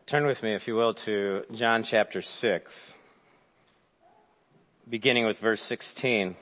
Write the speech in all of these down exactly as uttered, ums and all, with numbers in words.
Turn with me, if you will, to John chapter six, beginning with verse sixteen.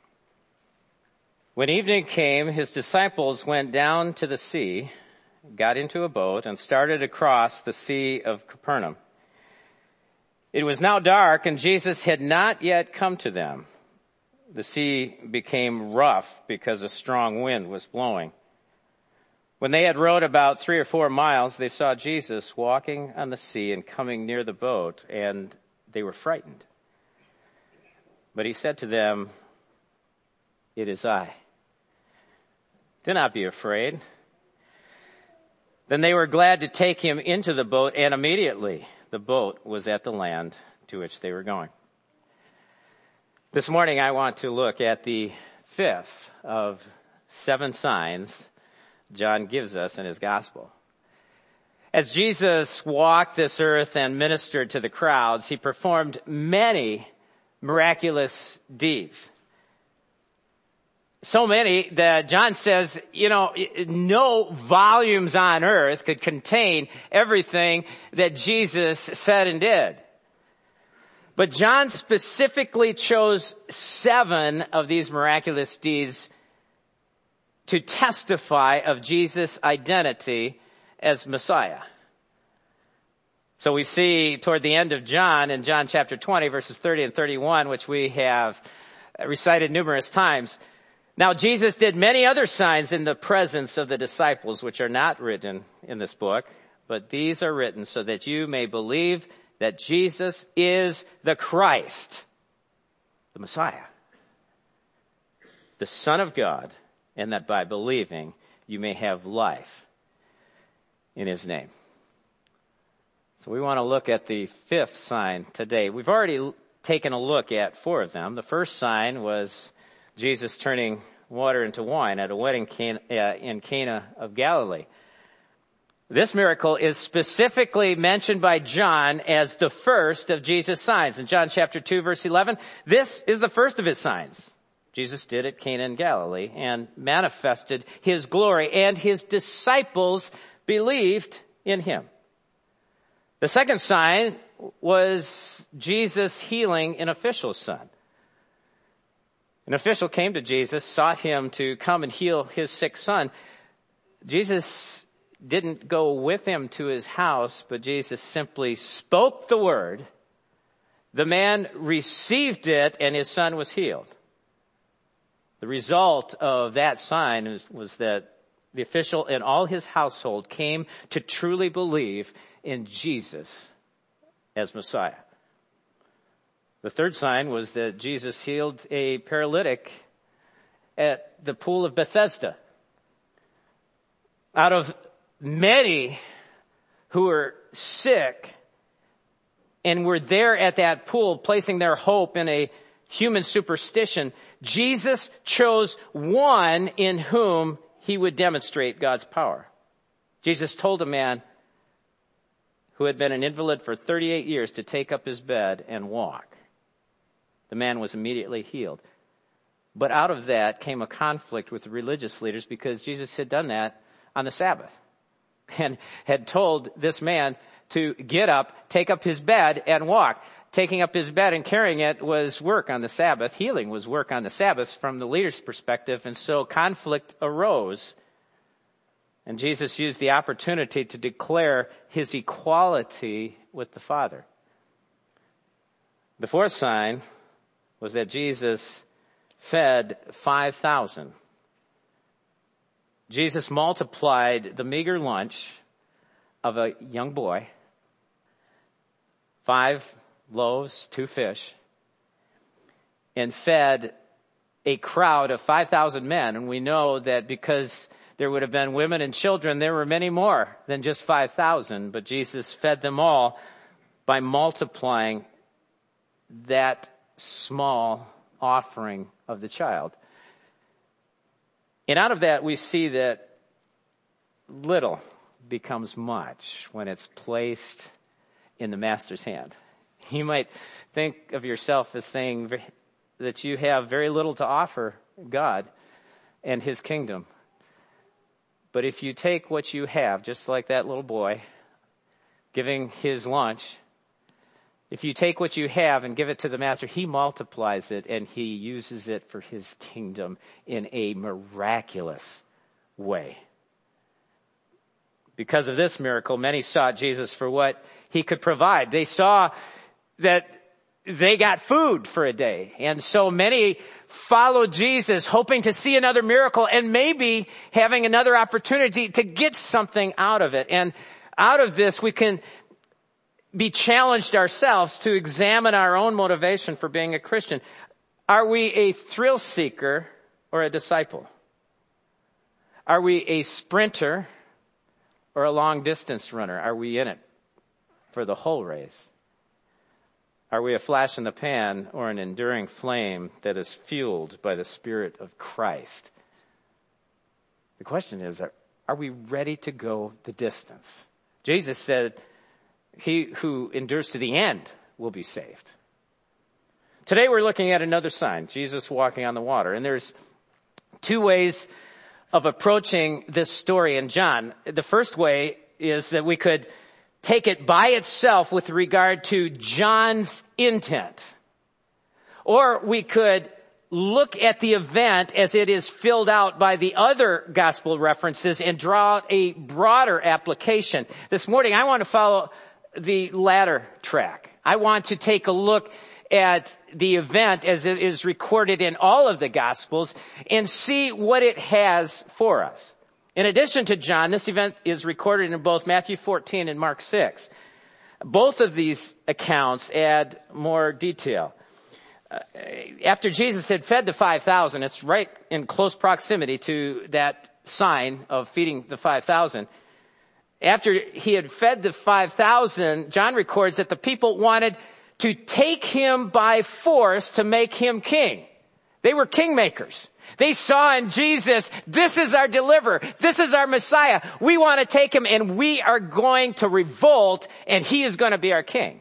When evening came, his disciples went down to the sea, got into a boat, and started across the Sea of Capernaum. It was now dark, and Jesus had not yet come to them. The sea became rough because a strong wind was blowing. When they had rowed about three or four miles, they saw Jesus walking on the sea and coming near the boat, and they were frightened. But he said to them, "It is I. Do not be afraid." Then they were glad to take him into the boat, and immediately the boat was at the land to which they were going. This morning I want to look at the fifth of seven signs John gives us in his gospel. As Jesus walked this earth and ministered to the crowds, he performed many miraculous deeds. So many that John says, you know, no volumes on earth could contain everything that Jesus said and did. But John specifically chose seven of these miraculous deeds to testify of Jesus' identity as Messiah. So we see toward the end of John, in John chapter twenty, verses thirty and thirty-one, which we have recited numerous times. Now Jesus did many other signs in the presence of the disciples, which are not written in this book, but these are written so that you may believe that Jesus is the Christ, the Messiah, the Son of God, and that by believing you may have life in his name. So we want to look at the fifth sign today. We've already taken a look at four of them. The first sign was Jesus turning water into wine at a wedding in Cana of Galilee. This miracle is specifically mentioned by John as the first of Jesus' signs. In John chapter two, verse eleven, this is the first of his signs. Jesus did at Cana in Galilee and manifested his glory, and his disciples believed in him. The second sign was Jesus healing an official's son. An official came to Jesus, sought him to come and heal his sick son. Jesus didn't go with him to his house, but Jesus simply spoke the word. The man received it, and his son was healed. The result of that sign was that the official and all his household came to truly believe in Jesus as Messiah. The third sign was that Jesus healed a paralytic at the pool of Bethesda. Out of many who were sick and were there at that pool placing their hope in a human superstition, Jesus chose one in whom he would demonstrate God's power. Jesus told a man who had been an invalid for thirty-eight years to take up his bed and walk. The man was immediately healed. But out of that came a conflict with the religious leaders because Jesus had done that on the Sabbath and had told this man to get up, take up his bed, and walk. Taking up his bed and carrying it was work on the Sabbath. Healing was work on the Sabbath from the leader's perspective. And so conflict arose. And Jesus used the opportunity to declare his equality with the Father. The fourth sign was that Jesus fed five thousand. Jesus multiplied the meager lunch of a young boy. Five loaves, two fish, and fed a crowd of five thousand men. And we know that because there would have been women and children, there were many more than just five thousand. But Jesus fed them all by multiplying that small offering of the child. And out of that, we see that little becomes much when it's placed in the master's hand. You might think of yourself as saying that you have very little to offer God and his kingdom. But if you take what you have, just like that little boy, giving his lunch. If you take what you have and give it to the master, he multiplies it and he uses it for his kingdom in a miraculous way. Because of this miracle, many sought Jesus for what he could provide. They saw that they got food for a day. And so many followed Jesus hoping to see another miracle and maybe having another opportunity to get something out of it. And out of this, we can be challenged ourselves to examine our own motivation for being a Christian. Are we a thrill seeker or a disciple? Are we a sprinter or a long distance runner? Are we in it for the whole race? Are we a flash in the pan or an enduring flame that is fueled by the Spirit of Christ? The question is, are, are we ready to go the distance? Jesus said, he who endures to the end will be saved. Today we're looking at another sign, Jesus walking on the water. And there's two ways of approaching this story in John. The first way is that we could take it by itself with regard to John's intent. Or we could look at the event as it is filled out by the other gospel references and draw out a broader application. This morning I want to follow the latter track. I want to take a look at the event as it is recorded in all of the Gospels and see what it has for us. In addition to John, this event is recorded in both Matthew fourteen and Mark six. Both of these accounts add more detail. Uh, after Jesus had fed the five thousand, it's right in close proximity to that sign of feeding the five thousand. After he had fed the five thousand, John records that the people wanted to take him by force to make him king. They were kingmakers. They saw in Jesus, this is our deliverer. This is our Messiah. We want to take him and we are going to revolt and he is going to be our king.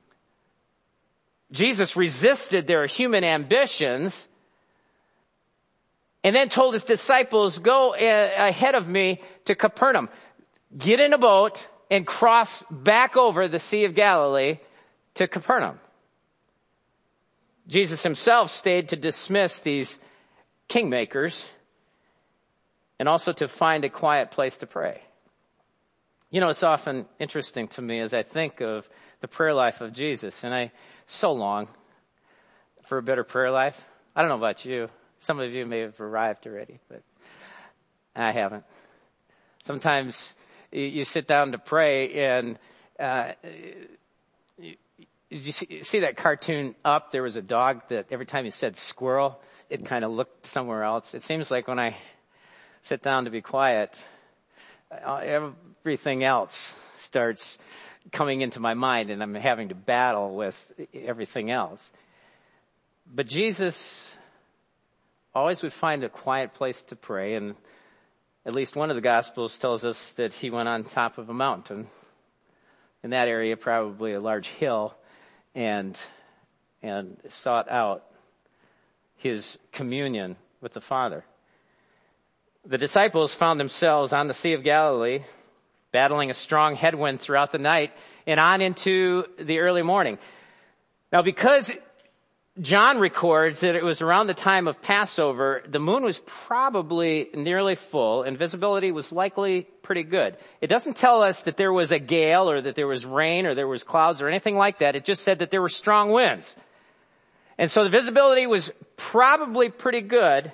Jesus resisted their human ambitions and then told his disciples, go ahead of me to Capernaum. Get in a boat and cross back over the Sea of Galilee to Capernaum. Jesus himself stayed to dismiss these kingmakers and also to find a quiet place to pray. You know, it's often interesting to me as I think of the prayer life of Jesus, and I so long for a better prayer life. I don't know about you. Some of you may have arrived already, but I haven't. Sometimes you sit down to pray and uh, you, you see, see that cartoon Up? There was a dog that every time you said squirrel, it kind of looked somewhere else. It seems like when I sit down to be quiet, everything else starts coming into my mind and I'm having to battle with everything else. But Jesus always would find a quiet place to pray, and at least one of the Gospels tells us that he went on top of a mountain. In that area, probably a large hill, and and sought out his communion with the Father. The disciples found themselves on the Sea of Galilee, battling a strong headwind throughout the night and on into the early morning. Now, because John records that it was around the time of Passover, the moon was probably nearly full and visibility was likely pretty good. It doesn't tell us that there was a gale or that there was rain or there was clouds or anything like that. It just said that there were strong winds. And so the visibility was probably pretty good.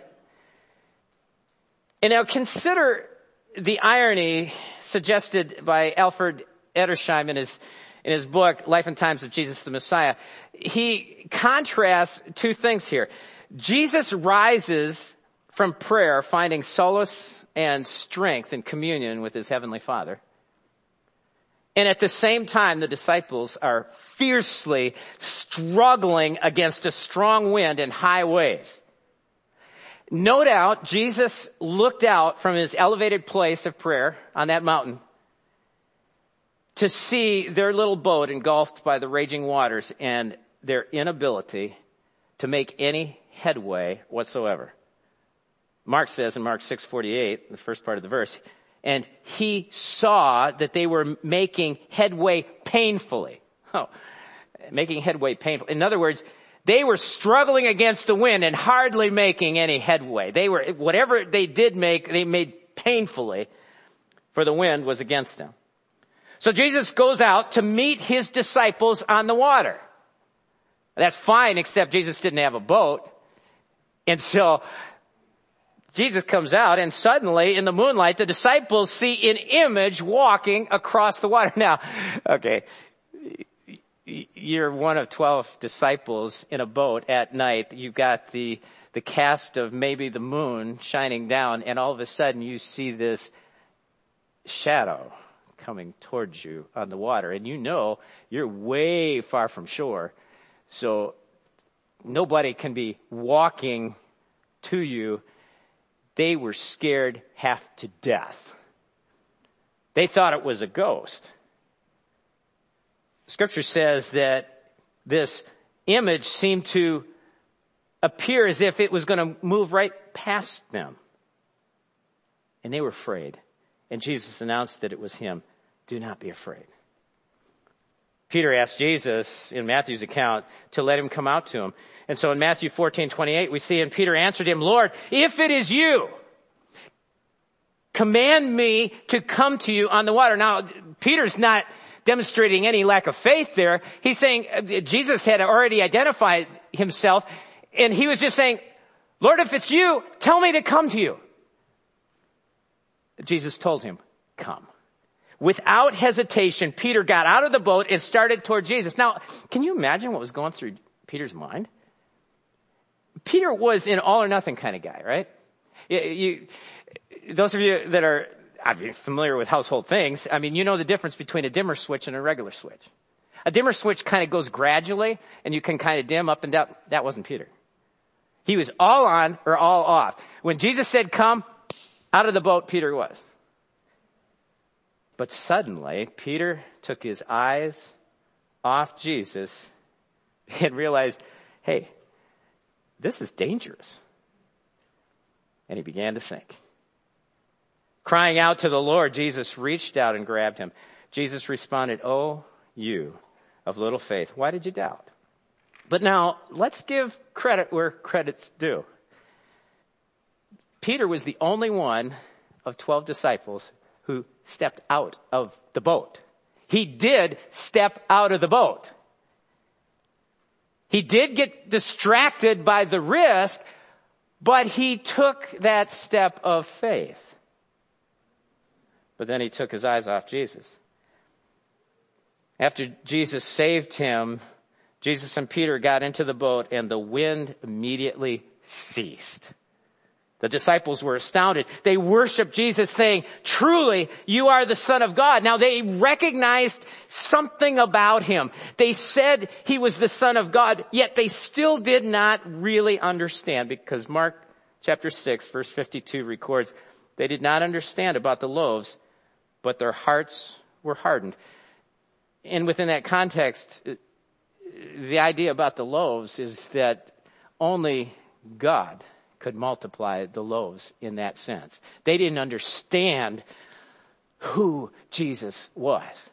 And now consider the irony suggested by Alfred Edersheim in his in his book, Life and Times of Jesus the Messiah. He contrasts two things here. Jesus rises from prayer, finding solace and strength in communion with his heavenly Father. And at the same time, the disciples are fiercely struggling against a strong wind and high waves. No doubt, Jesus looked out from his elevated place of prayer on that mountain to see their little boat engulfed by the raging waters and their inability to make any headway whatsoever. Mark says in Mark six forty-eight, the first part of the verse, and he saw that they were making headway painfully. Oh, making headway painfully. In other words, they were struggling against the wind and hardly making any headway. They were, whatever they did make, they made painfully, for the wind was against them. So Jesus goes out to meet his disciples on the water. That's fine, except Jesus didn't have a boat. And so Jesus comes out, and suddenly in the moonlight, the disciples see an image walking across the water. Now, okay, you're one of twelve disciples in a boat at night. You've got the, the cast of maybe the moon shining down, and all of a sudden you see this shadow coming towards you on the water. And you know you're way far from shore, so nobody can be walking to you. They were scared half to death. They thought it was a ghost. Scripture says that this image seemed to appear as if it was going to move right past them. And they were afraid. And Jesus announced that it was him. Do not be afraid. Peter asked Jesus in Matthew's account to let him come out to him. And so in Matthew fourteen twenty-eight, we see, and Peter answered him, Lord, if it is you, command me to come to you on the water. Now, Peter's not demonstrating any lack of faith there. He's saying uh, Jesus had already identified himself, and he was just saying, Lord, if it's you, tell me to come to you. Jesus told him, come. Without hesitation, Peter got out of the boat and started toward Jesus. Now, can you imagine what was going through Peter's mind? Peter was an all or nothing kind of guy, right? You, you, those of you that are I mean, familiar with household things, I mean, you know the difference between a dimmer switch and a regular switch. A dimmer switch kind of goes gradually, and you can kind of dim up and down. That wasn't Peter. He was all on or all off. When Jesus said, come, out of the boat, Peter was. But suddenly, Peter took his eyes off Jesus and realized, hey, this is dangerous. And he began to sink. Crying out to the Lord, Jesus reached out and grabbed him. Jesus responded, oh, you of little faith, why did you doubt? But now, let's give credit where credit's due. Peter was the only one of twelve disciples who stepped out of the boat. He did step out of the boat. He did get distracted by the risk, but he took that step of faith. But then he took his eyes off Jesus. After Jesus saved him, Jesus and Peter got into the boat, and the wind immediately ceased. The disciples were astounded. They worshiped Jesus, saying, truly, you are the Son of God. Now, they recognized something about him. They said he was the Son of God, yet they still did not really understand, because Mark chapter six, verse fifty-two records, they did not understand about the loaves, but their hearts were hardened. And within that context, the idea about the loaves is that only God could multiply the loaves in that sense. They didn't understand who Jesus was.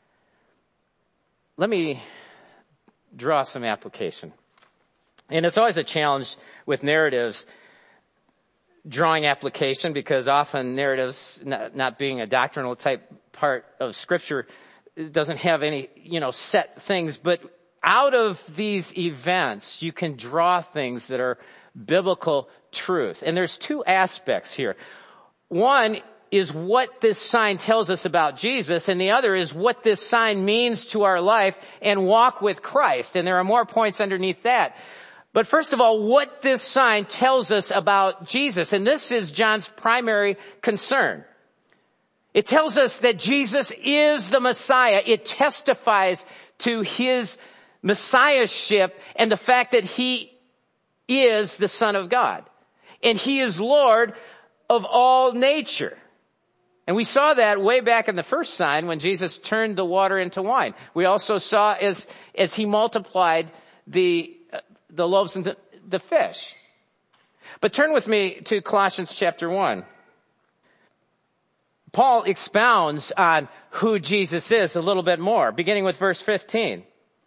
Let me draw some application. And it's always a challenge with narratives, drawing application, because often narratives, not, not being a doctrinal type part of Scripture, doesn't have any, you know, set things. But out of these events, you can draw things that are biblical truth. And there's two aspects here. One is what this sign tells us about Jesus, and the other is what this sign means to our life and walk with Christ. And there are more points underneath that. But first of all, what this sign tells us about Jesus, and this is John's primary concern. It tells us that Jesus is the Messiah. It testifies to his messiahship and the fact that he is the Son of God. And he is Lord of all nature. And we saw that way back in the first sign when Jesus turned the water into wine. We also saw as, as he multiplied the, uh, the loaves and the, the fish. But turn with me to Colossians chapter one. Paul expounds on who Jesus is a little bit more, beginning with verse fifteen.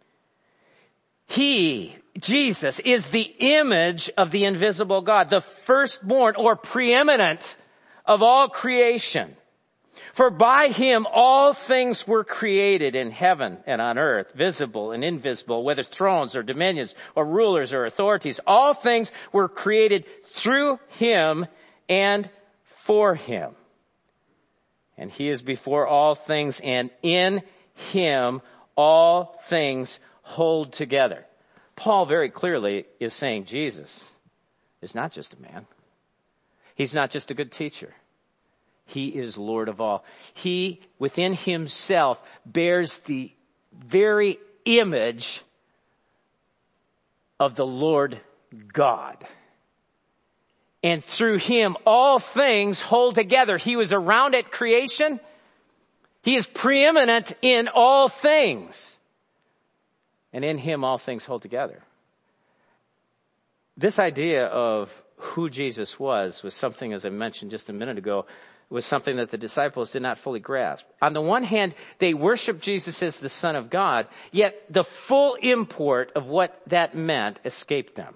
He, Jesus, is the image of the invisible God, the firstborn or preeminent of all creation. For by him all things were created in heaven and on earth, visible and invisible, whether thrones or dominions or rulers or authorities. All things were created through him and for him. And he is before all things, and in him all things hold together. Paul very clearly is saying Jesus is not just a man. He's not just a good teacher. He is Lord of all. He, within himself, bears the very image of the Lord God. And through him, all things hold together. He was around at creation. He is preeminent in all things. And in him, all things hold together. This idea of who Jesus was was something, as I mentioned just a minute ago, was something that the disciples did not fully grasp. On the one hand, they worshiped Jesus as the Son of God, yet the full import of what that meant escaped them.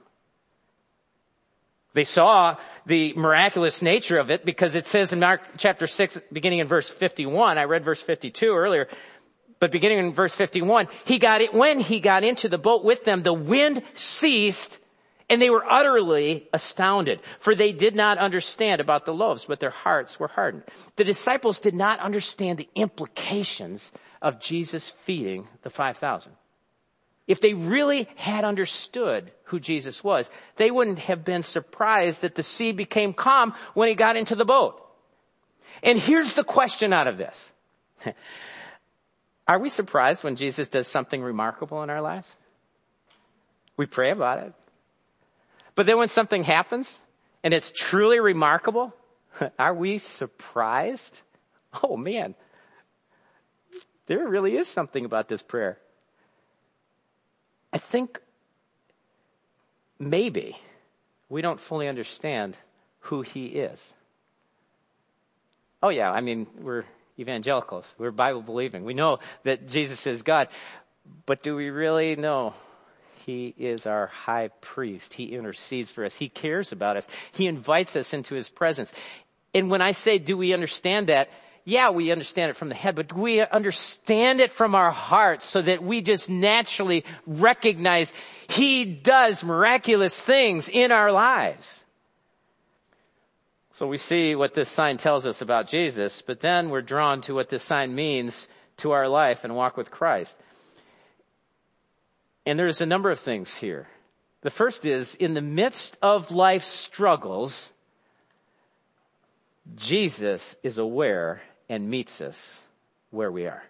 They saw the miraculous nature of it because it says in Mark chapter six, beginning in verse fifty-one, I read verse fifty-two earlier, but beginning in verse fifty-one, he got it, when he got into the boat with them, the wind ceased and they were utterly astounded, for they did not understand about the loaves, but their hearts were hardened. The disciples did not understand the implications of Jesus feeding the five thousand. If they really had understood who Jesus was, they wouldn't have been surprised that the sea became calm when he got into the boat. And here's the question out of this. Are we surprised when Jesus does something remarkable in our lives? We pray about it. But then when something happens and it's truly remarkable, are we surprised? Oh man, there really is something about this prayer. I think maybe we don't fully understand who he is. Oh yeah, I mean, we're evangelicals. We're Bible believing. We know that Jesus is God. But do we really know he is our high priest? He intercedes for us. He cares about us. He invites us into his presence. And when I say, do we understand that? Yeah, we understand it from the head, but do we understand it from our hearts so that we just naturally recognize he does miraculous things in our lives? So we see what this sign tells us about Jesus, but then we're drawn to what this sign means to our life and walk with Christ. And there's a number of things here. The first is, in the midst of life's struggles, Jesus is aware and meets us where we are.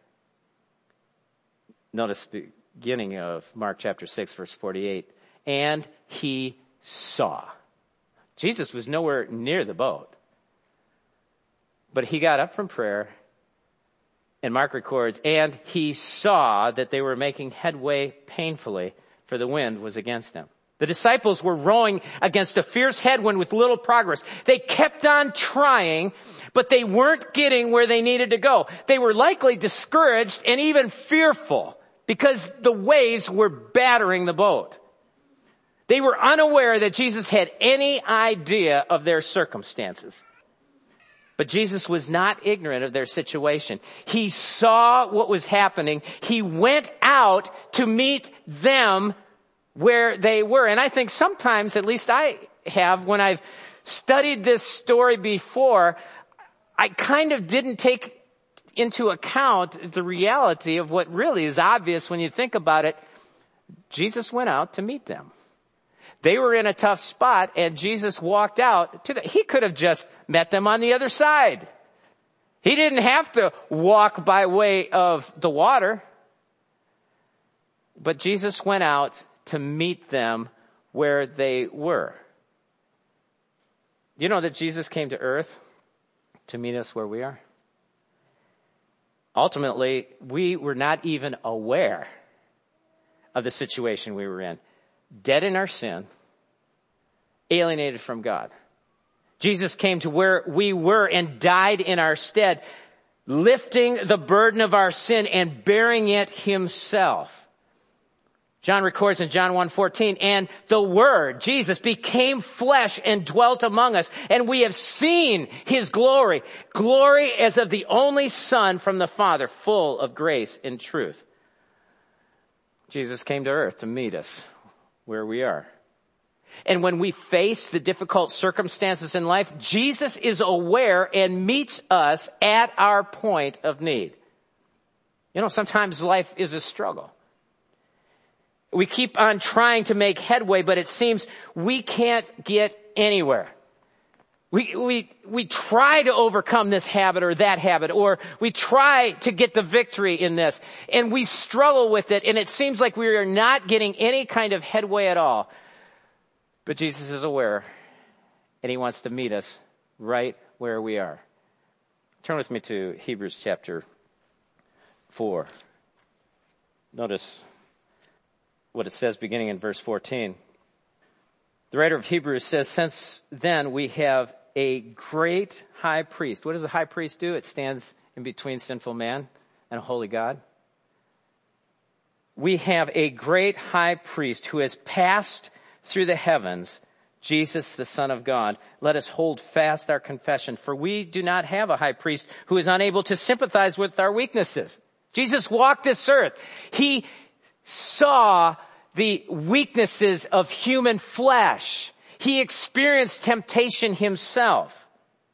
Notice the beginning of Mark chapter six, verse forty-eight. And he saw. Jesus was nowhere near the boat. But he got up from prayer, and Mark records, and he saw that they were making headway painfully, for the wind was against them. The disciples were rowing against a fierce headwind with little progress. They kept on trying, but they weren't getting where they needed to go. They were likely discouraged and even fearful because the waves were battering the boat. They were unaware that Jesus had any idea of their circumstances. But Jesus was not ignorant of their situation. He saw what was happening. He went out to meet them where they were. And I think sometimes, at least I have, when I've studied this story before, I kind of didn't take into account the reality of what really is obvious when you think about it. Jesus went out to meet them. They were in a tough spot, and Jesus walked out to the, he could have just met them on the other side. He didn't have to walk by way of the water. But Jesus went out to meet them where they were. You know that Jesus came to earth to meet us where we are? Ultimately, we were not even aware of the situation we were in. Dead in our sin, alienated from God. Jesus came to where we were and died in our stead lifting the burden of our sin and bearing it himself. John records in John one fourteen, and the Word, Jesus, became flesh and dwelt among us, and we have seen his glory, glory as of the only Son from the Father, full of grace and truth. Jesus came to earth to meet us where we are. And when we face the difficult circumstances in life, Jesus is aware and meets us at our point of need. You know, sometimes life is a struggle. We keep on trying to make headway, but it seems we can't get anywhere. We, we, we try to overcome this habit or that habit, or we try to get the victory in this, and we struggle with it, and it seems like we are not getting any kind of headway at all. But Jesus is aware, and he wants to meet us right where we are. Turn with me to Hebrews chapter four. Notice what it says beginning in verse fourteen. The writer of Hebrews says, since then we have a great high priest. What does a high priest do? It stands in between sinful man and a holy God. We have a great high priest who has passed through the heavens, Jesus, the Son of God. Let us hold fast our confession, for we do not have a high priest who is unable to sympathize with our weaknesses. Jesus walked this earth. He saw the weaknesses of human flesh. He experienced temptation himself.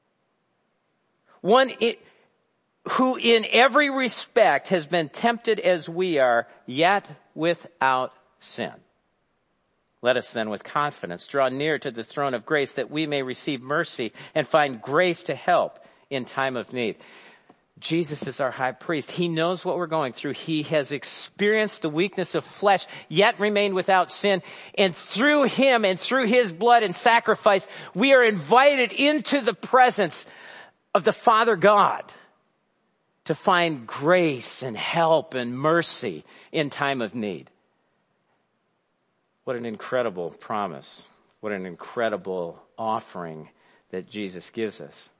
One who in every respect has been tempted as we are, yet without sin. Let us then with confidence draw near to the throne of grace that we may receive mercy and find grace to help in time of need. Jesus is our high priest. He knows what we're going through. He has experienced the weakness of flesh, yet remained without sin. And through him and through his blood and sacrifice, we are invited into the presence of the Father God to find grace and help and mercy in time of need. What an incredible promise. What an incredible offering that Jesus gives us.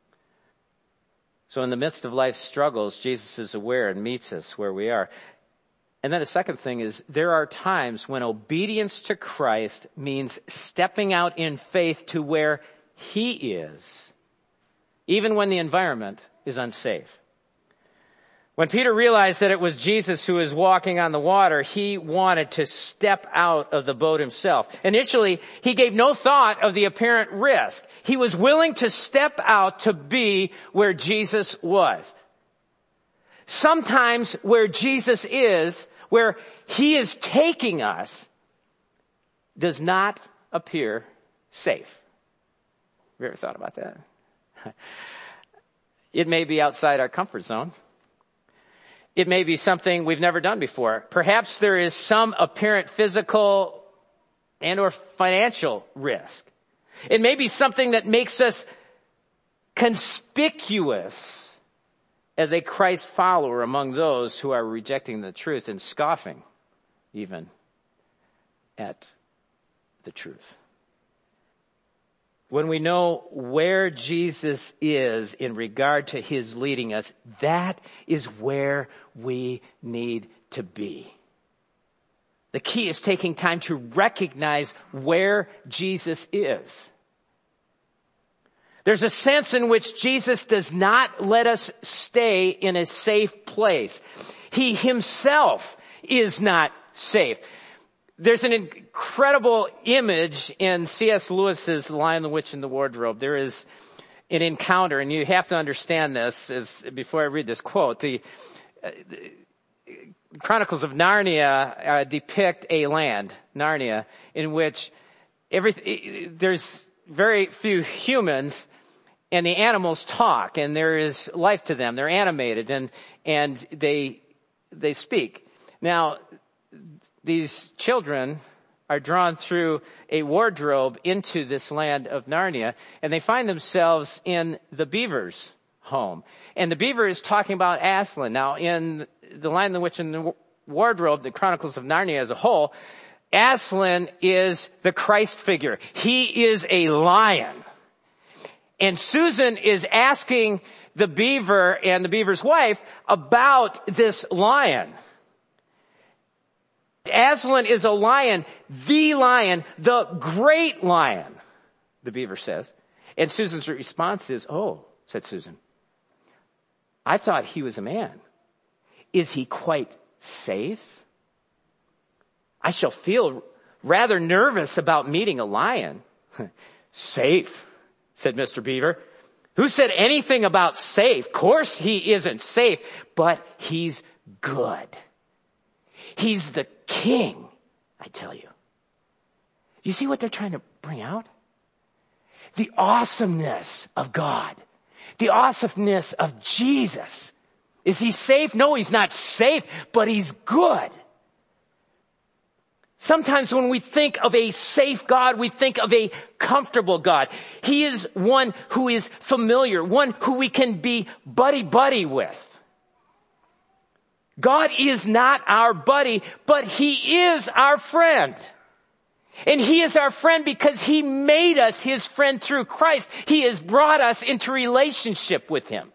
So in the midst of life's struggles, Jesus is aware and meets us where we are. And then the second thing is, there are times when obedience to Christ means stepping out in faith to where he is, even when the environment is unsafe. When Peter realized that it was Jesus who was walking on the water, he wanted to step out of the boat himself. Initially, he gave no thought of the apparent risk. He was willing to step out to be where Jesus was. Sometimes where Jesus is, where he is taking us, does not appear safe. Have you ever thought about that? It may be outside our comfort zone. It may be something we've never done before. Perhaps there is some apparent physical and or financial risk. It may be something that makes us conspicuous as a Christ follower among those who are rejecting the truth and scoffing even at the truth. When we know where Jesus is in regard to his leading us, that is where we need to be. The key is taking time to recognize where Jesus is. There's a sense in which Jesus does not let us stay in a safe place. He himself is not safe. There's an incredible image in C S Lewis's The Lion, the Witch, and the Wardrobe. There is an encounter, and you have to understand this as, before I read this quote. The, uh, the Chronicles of Narnia uh, depict a land, Narnia, in which every, there's very few humans, and the animals talk, and there is life to them. They're animated, and and they they speak. Now, these children are drawn through a wardrobe into this land of Narnia, and they find themselves in the beaver's home. And the beaver is talking about Aslan. Now, in The Lion, the Witch, and the Wardrobe, the Chronicles of Narnia as a whole, Aslan is the Christ figure. He is a lion. And Susan is asking the beaver and the beaver's wife about this lion. Aslan is a lion, the lion, the great lion, the beaver says. And Susan's response is, oh, said Susan, I thought he was a man. Is he quite safe? I shall feel rather nervous about meeting a lion. Safe, said Mister Beaver. Who said anything about safe? Of course he isn't safe, but he's good. He's the king, I tell you. You see what they're trying to bring out? The awesomeness of God. The awesomeness of Jesus. Is he safe? No, he's not safe, but he's good. Sometimes when we think of a safe God, we think of a comfortable God. He is one who is familiar, one who we can be buddy-buddy with. God is not our buddy, but he is our friend. And he is our friend because he made us his friend through Christ. He has brought us into relationship with him.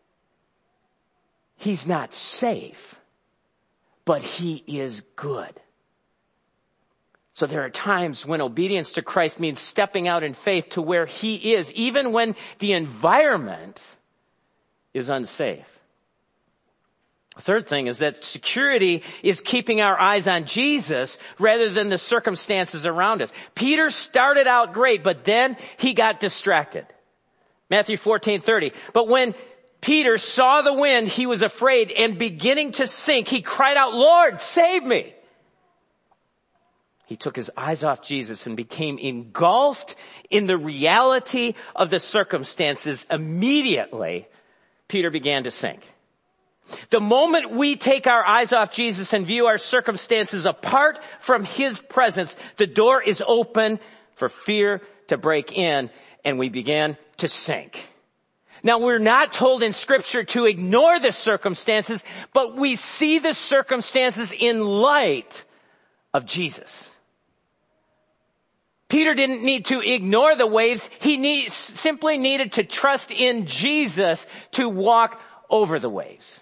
He's not safe, but he is good. So there are times when obedience to Christ means stepping out in faith to where he is, even when the environment is unsafe. The third thing is that security is keeping our eyes on Jesus rather than the circumstances around us. Peter started out great, but then he got distracted. Matthew fourteen thirty. But when Peter saw the wind, he was afraid, and beginning to sink, he cried out, Lord, save me. He took his eyes off Jesus and became engulfed in the reality of the circumstances. Immediately, Peter began to sink. The moment we take our eyes off Jesus and view our circumstances apart from his presence, the door is open for fear to break in, and we begin to sink. Now, we're not told in Scripture to ignore the circumstances, but we see the circumstances in light of Jesus. Peter didn't need to ignore the waves. He need, simply needed to trust in Jesus to walk over the waves.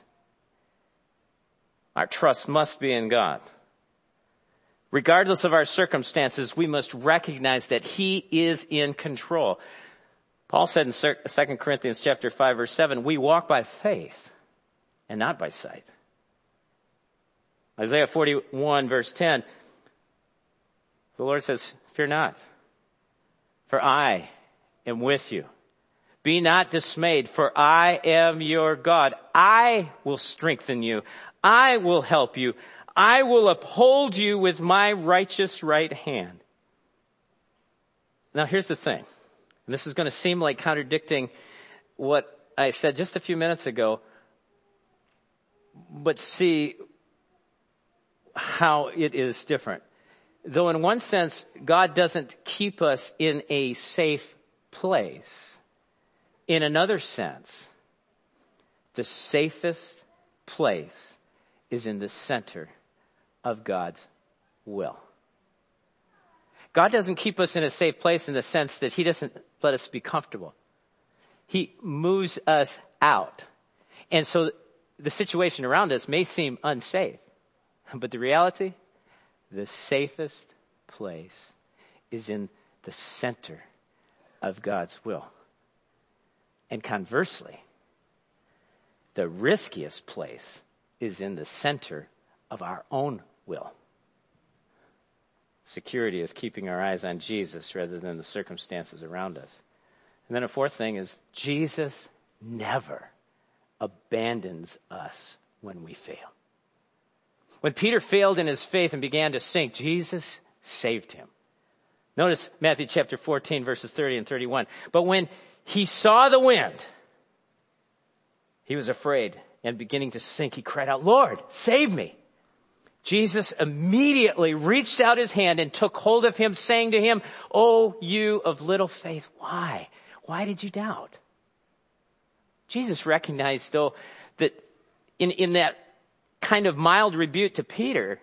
Our trust must be in God. Regardless of our circumstances, we must recognize that he is in control. Paul said in Second Corinthians chapter five, verse seven, we walk by faith and not by sight. Isaiah forty-one, verse ten, the Lord says, fear not, for I am with you. Be not dismayed, for I am your God. I will strengthen you. I will help you. I will uphold you with my righteous right hand. Now here's the thing. And this is going to seem like contradicting what I said just a few minutes ago. But see how it is different. Though in one sense, God doesn't keep us in a safe place. In another sense, the safest place is in the center of God's will. God doesn't keep us in a safe place in the sense that he doesn't let us be comfortable. He moves us out. And so the situation around us may seem unsafe. But the reality, the safest place is in the center of God's will. And conversely, the riskiest place is in the center of our own will. Security is keeping our eyes on Jesus rather than the circumstances around us. And then a fourth thing is Jesus never abandons us when we fail. When Peter failed in his faith and began to sink, Jesus saved him. Notice Matthew chapter fourteen, verses thirty and thirty-one. But when he saw the wind, he was afraid, and beginning to sink, he cried out, Lord, save me. Jesus immediately reached out his hand and took hold of him, saying to him, O you of little faith, why? Why did you doubt? Jesus recognized, though, that in, in that kind of mild rebuke to Peter,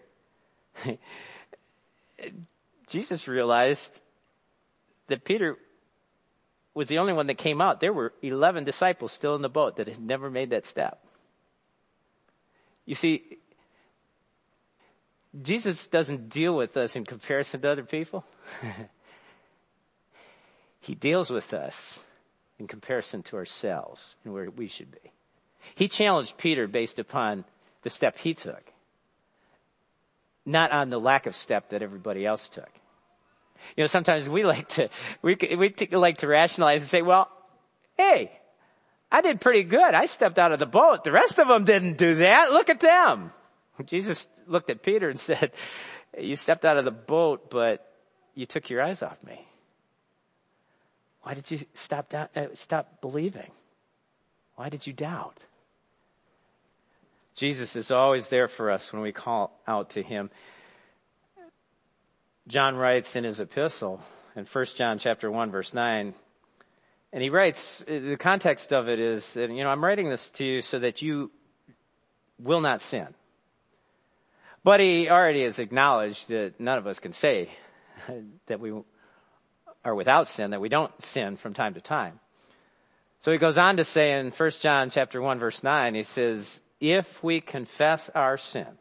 Jesus realized that Peter was the only one that came out. There were eleven disciples still in the boat that had never made that step. You see, Jesus doesn't deal with us in comparison to other people. He deals with us in comparison to ourselves and where we should be. He challenged Peter based upon the step he took, not on the lack of step that everybody else took. You know, sometimes we like to, we, we t- like to rationalize and say, well, hey, I did pretty good. I stepped out of the boat. The rest of them didn't do that. Look at them. Jesus looked at Peter and said, you stepped out of the boat, but you took your eyes off me. Why did you stop down, uh, stop believing? Why did you doubt? Jesus is always there for us when we call out to him. John writes in his epistle in First John chapter one verse nine, and he writes, the context of it is that, you know, I'm writing this to you so that you will not sin. But he already has acknowledged that none of us can say that we are without sin, that we don't sin from time to time. So he goes on to say in First John chapter one verse nine, he says, if we confess our sins,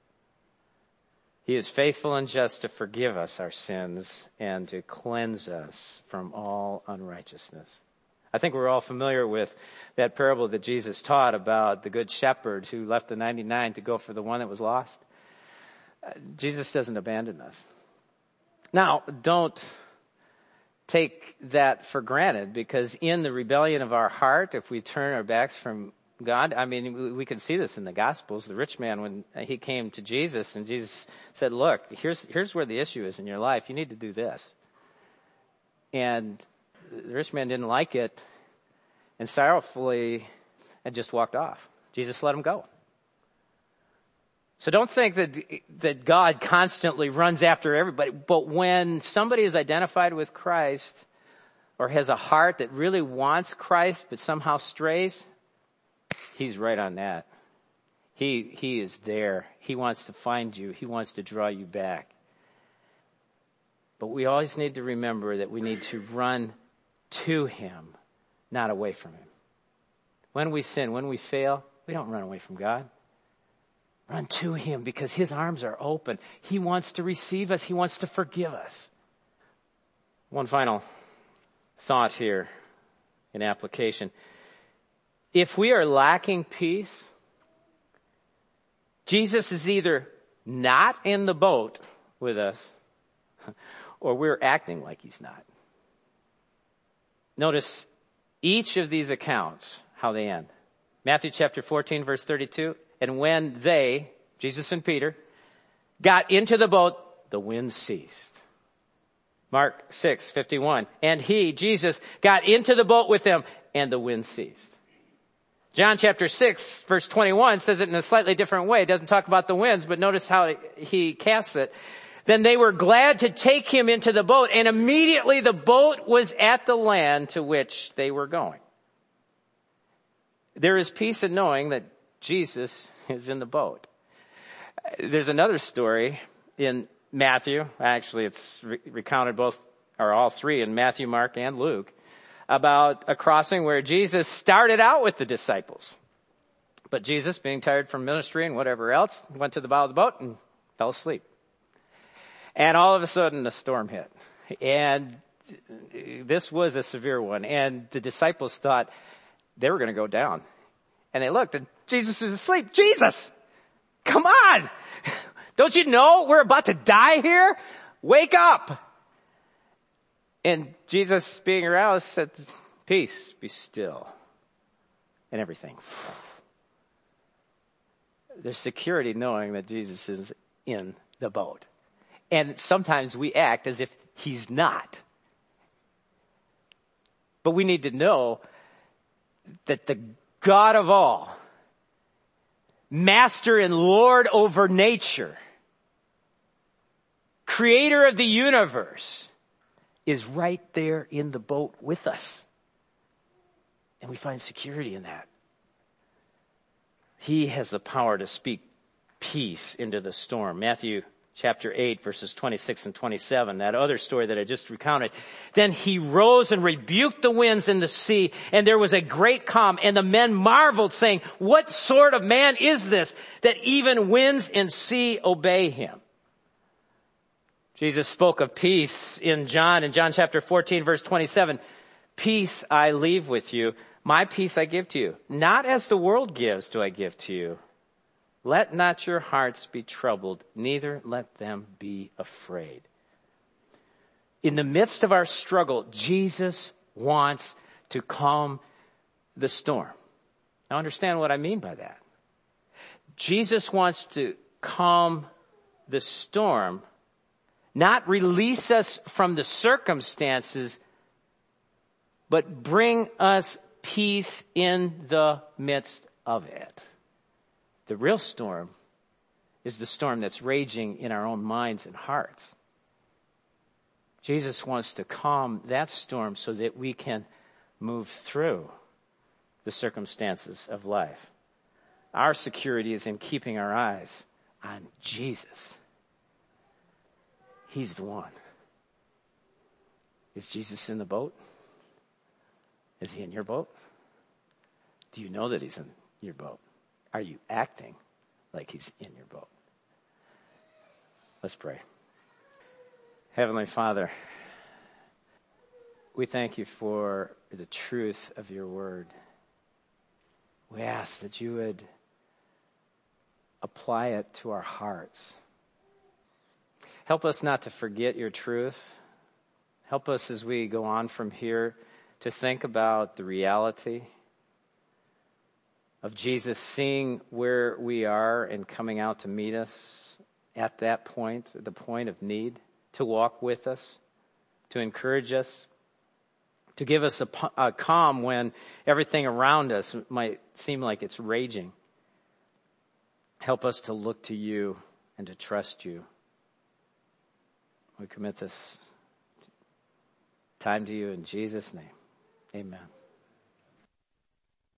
he is faithful and just to forgive us our sins and to cleanse us from all unrighteousness. I think we're all familiar with that parable that Jesus taught about the good shepherd who left the ninety-nine to go for the one that was lost. Uh, Jesus doesn't abandon us. Now, don't take that for granted, because in the rebellion of our heart, if we turn our backs from God, I mean, we can see this in the Gospels. The rich man, when he came to Jesus and Jesus said, look, here's, here's where the issue is in your life. You need to do this. And the rich man didn't like it and sorrowfully and just walked off. Jesus let him go. So don't think that, that God constantly runs after everybody. But when somebody is identified with Christ or has a heart that really wants Christ but somehow strays, he's right on that. He, he is there. He wants to find you. He wants to draw you back. But we always need to remember that we need to run to him, not away from him. When we sin, when we fail, we don't run away from God. Run to him, because his arms are open. He wants to receive us. He wants to forgive us. One final thought here in application. If we are lacking peace, Jesus is either not in the boat with us or we're acting like he's not. Notice each of these accounts, how they end. Matthew chapter fourteen, verse thirty-two. And when they, Jesus and Peter, got into the boat, the wind ceased. Mark six, fifty-one. And he, Jesus, got into the boat with them, and the wind ceased. John chapter six, verse twenty-one says it in a slightly different way. It doesn't talk about the winds, but notice how he casts it. Then they were glad to take him into the boat, and immediately the boat was at the land to which they were going. There is peace in knowing that Jesus is in the boat. There's another story in Matthew. Actually, it's re- recounted both, or all three, in Matthew, Mark, and Luke, about a crossing where Jesus started out with the disciples. But Jesus, being tired from ministry and whatever else, went to the bow of the boat and fell asleep. And all of a sudden, a storm hit. And this was a severe one. And the disciples thought they were going to go down. And they looked, and Jesus is asleep. Jesus! Come on! Don't you know we're about to die here? Wake up! And Jesus, being aroused, said, peace, be still. And everything. There's security knowing that Jesus is in the boat. And sometimes we act as if he's not. But we need to know that the God of all, Master and Lord over nature, Creator of the universe, is right there in the boat with us. And we find security in that. He has the power to speak peace into the storm. Matthew chapter eight, verses twenty-six and twenty-seven, that other story that I just recounted. Then he rose and rebuked the winds and the sea, and there was a great calm, and the men marveled, saying, what sort of man is this, that even winds and sea obey him? Jesus spoke of peace in John, in John chapter fourteen, verse twenty-seven. Peace I leave with you, my peace I give to you. Not as the world gives do I give to you. Let not your hearts be troubled, neither let them be afraid. In the midst of our struggle, Jesus wants to calm the storm. Now understand what I mean by that. Jesus wants to calm the storm, not release us from the circumstances, but bring us peace in the midst of it. The real storm is the storm that's raging in our own minds and hearts. Jesus wants to calm that storm so that we can move through the circumstances of life. Our security is in keeping our eyes on Jesus. He's the one. Is Jesus in the boat? Is he in your boat? Do you know that he's in your boat? Are you acting like he's in your boat? Let's pray. Heavenly Father, we thank you for the truth of your word. We ask that you would apply it to our hearts. Help us not to forget your truth. Help us as we go on from here to think about the reality of Jesus seeing where we are and coming out to meet us at that point, the point of need, to walk with us, to encourage us, to give us a, a calm when everything around us might seem like it's raging. Help us to look to you and to trust you. We commit this time to you in Jesus' name. Amen.